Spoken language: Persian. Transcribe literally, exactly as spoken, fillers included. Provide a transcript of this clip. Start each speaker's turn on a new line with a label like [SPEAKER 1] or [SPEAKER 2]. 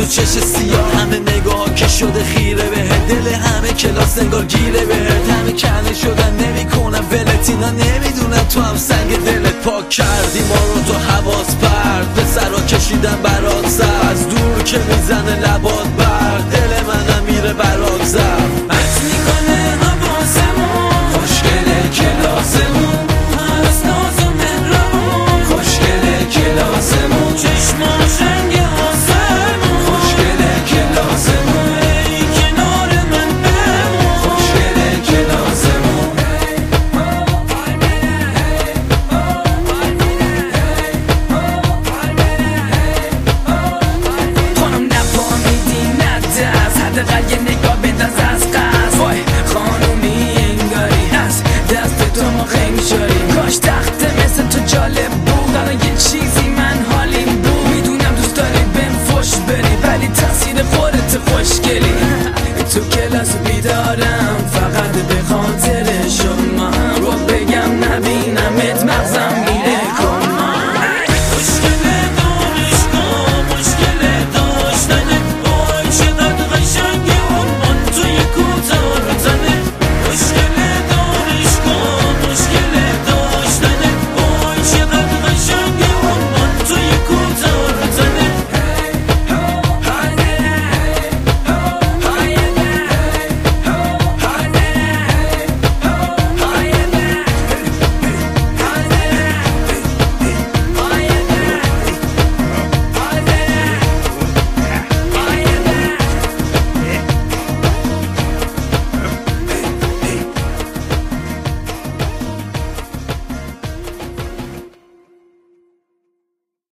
[SPEAKER 1] چش سیاه، همه نگاه که شده خیره بهت، دل همه کلاس انگار گیره بهت، همه کنه شدن نمیکنن ولت، اینا نمیدونن تو هم سنگ دلت. پاک کردی ما رو تو حواس پرد، به سرا کشیدن برات سر، از دور که میزنه لبات